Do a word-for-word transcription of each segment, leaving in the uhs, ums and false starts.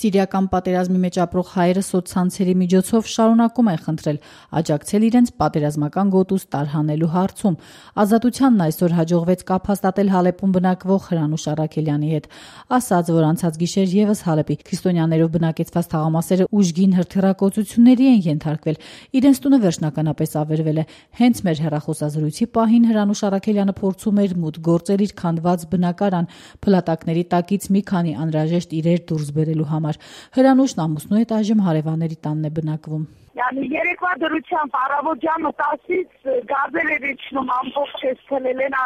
Սիրիական պատերազմի մեջ ապրող հայերը սոցցանցերի միջոցով շարունակում են խնդրել աջակցել իրենց պատերազմական գոտուց տարհանելու հարցում։ Ազատությանն այսօր հաջողվեց կապ հաստատել Հալեպում բնակվող Հրանուշ Առաքելյանի հետ։ Ասաց, որ անցած գիշեր ևս Հալեպի քրիստոնյաներով բնակեցված թաղամասերը ուժգին հրթիռակոծությունների են ենթարկվել։ Իրենց տունը վերջնականապես ավերվել է։ Հենց մեր հեռախոսազրույցի պահին Հրանուշ Առաքելյանը փորձում էր մուտք գործել իր քանդված բնակարան, փլատակների տակից մի քանի անհրաժեշտ իրեր դուրս բերելու համար։ Հրանուշն ամուսնու հետ այժմ հարևանների տանն է բնակվում։ Yani երեկվա դրությամբ առավոտյան տասից գազեր էր իջնում, ամբողջ էս թելել են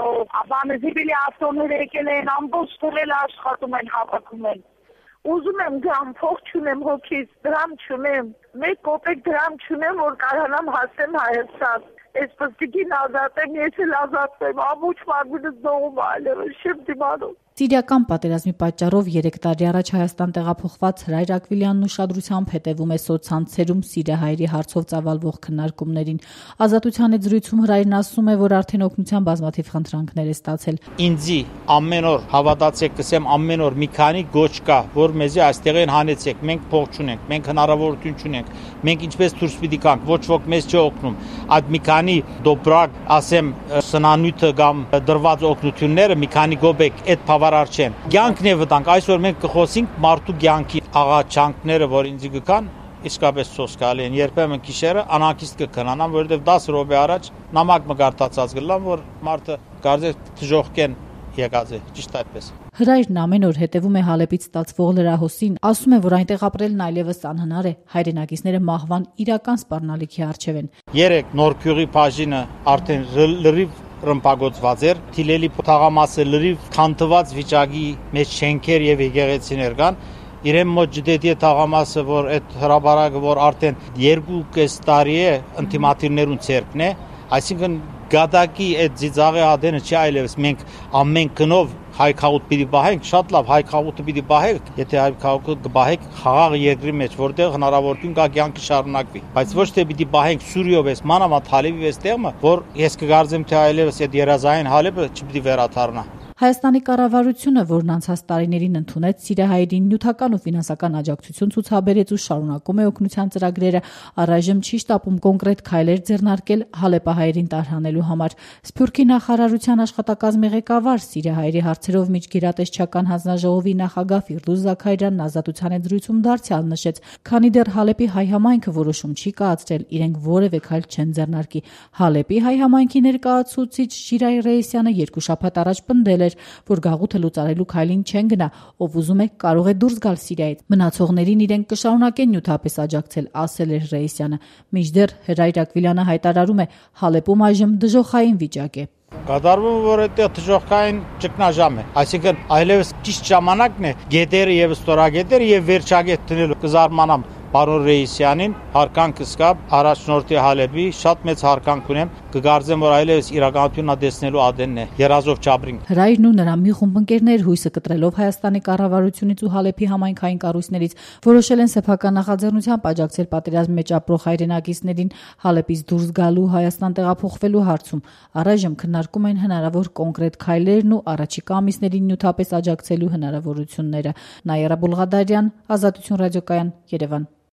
բանը զիբիլի ավտոներ եկել են, ամբողջ թելել աշխատում են, հավաքում են։ Ուզում եմ դրամ, փող չունեմ հոգից, դրամ չունեմ, մեկ կոպեկ դրամ չունեմ, որ կարողանամ հասնեմ Հայաստան։ Ես պստիկին ազատեմ, ես էլ ազատեմ, ամուչ մարմինս դողում այլևս չեմ դիմանում։ Սիրիական պատերազմի պատճառով երեք տարի առաջ Հայաստան տեղափոխված Հրայր Ակվիլյանն ուշադրությամբ հետևում է սոցցանցերում սիրիահայերի հարցով ծավալվող քննարկումներին։ Ազատության հետ զրույցում Հրայրն ասում է, որ արդեն օգնության բազմաթիվ խնդրանքներ է ստացել։ Ինձի ամեն օր հավատացեք, կսեմ ամեն օր մի քանի գոչ կա, որ մեզի այստեղեն հանեցեք, մենք փող չունենք, մենք հնարավորություն չունենք, մենք ինչպես դուրս պիտի գանք, ոչ ոք մեզ չի օգնում։ Այդ մի քանի դոբրակ, ասեմ, սնանյութը կամ դրված օգնությունները մի քանի գոբեկ այդ բավարար չեն։ Կյանքն է վտանգ, այսօր մենք կխոսենք մարդու կյանքի աղաչանքները, որ ինձ գկան, իսկապես սոսկալի են։ Երբեմն գիշերը անհանգիստ կքնանամ, որովհետև դաս րոպե առաջ նամակ մգարտացած գլամ, որ մարդը կարծես դժոխքեն եկած է, ճիշտ այդպես։ Հրայրն ամեն օր հետևում է Հալեպից ստացվող լրահոսին, ասում է, որ այնտեղ ապրելն այլևս անհնար է, հայրենակիցները մահվան իրական սպառնալիքի առջև են։ Երեք Նորքյուղի բաժինը արդեն լրիվ ռմբագործված էր, Թիլելի թաղամասը լրիվ քանդված վիճակի մեջ շենքեր եւ եկեղեցիներ կան։ Իրեն մոտ ջդեդի թաղամասը, որ այդ հրաբարակը, որ արդեն երկու կես տարի է ինտիմատիվներուն ցերկն է, այսինքն գադակի այդ ծիծաղի ադենը չի այլևս մենք ամեն կնով հայ քաղուտ պիտի բահենք, շատ լավ հայ քաղուտը պիտի բահենք, եթե հայ քաղուտը կբահենք խաղաղ երկրի մեջ, որտեղ հնարավորություն կա կյանքը շարունակվի, բայց ոչ թե պիտի բահենք Սուրիով էս մանավանդ Հալեպի էս տեղը, որ ես կգարձեմ թե այլևս այդ երազային Հալեպը չպիտի վերաթարնա։ Հայաստանի կառավարությունը, որն անցած տարիներին ընդունեց սիրիահայերին նյութական ու ֆինանսական աջակցություն ցուցաբերեց ու շարունակում է օգնության ծրագրերը, առայժմ չի շտապում կոնկրետ քայլեր ձեռնարկել հալեպահայերին տարհանելու համար։ Սփյուռքի նախարարության աշխատակազմի ղեկավար, սիրիահայերի հարցերով միջգերատեսչական հանձնաժողովի նախագահ Ֆիրդուս Զաքարյանն ազատության հետ զրույցում դարձյալ նշեց, քանի դեռ Հալեպի հայ համայնքը որոշում չի կայացրել, իրենք որևէ քայլ չեն ձեռնարկի։ Հալեպի հայ համայնքի ներկայացուցիչ Շիրայ Ռեյսյանը երկու շաբաթ առաջ պնդել էր, որ գաղութը լուծարելու քայլին չեն գնա, ով ուզում է կարող է դուրս գալ Սիրիայից։ Մնացողներին իրենք կշարունակեն նյութապես աջակցել, ասել էր Ռեյսյանը։ Մինչդեռ Հրայր Ակվիլյանը հայտարարում է, Հալեպում այժմ դժոխային վիճակ է։ Կատարվում է, որ այդտեղ դժոխային ճգնաժամ է, այսինքն այլևս ճիշտ ժամանակն է գետերը եւ ստորագետերը եւ վերջագետ դնելու կզարմանամ Պարոն Ռեյսյանին հարկանքս կա առաջնորդի Հալեպի շատ մեծ հարկանք ունեմ կգարձեմ որ այլևս իրականությունն դեսնելու ադենն է երազով չաբրինք։ Հրայրն ու նրա մի խումբ ընկերներ հույսը կտրելով Հայաստանի կառավարությունից ու Հալեպի համայնքային կառույցներից որոշել են սեփական նախաձեռնությամբ աջակցել պատերազմի մեջ ապրող հայրենակիցներին Հալեպից դուրս գալու Հայաստան տեղափոխվելու հարցում։ Առայժմ քննարկում են հնարավոր կոնկրետ քայլերն ու առաջիկա ամիսներին նյութապես աջակցելու հնարավորությունները։ Նաիրա Բուլղադարյան, Ազատություն ռադիոկայան, Երևան։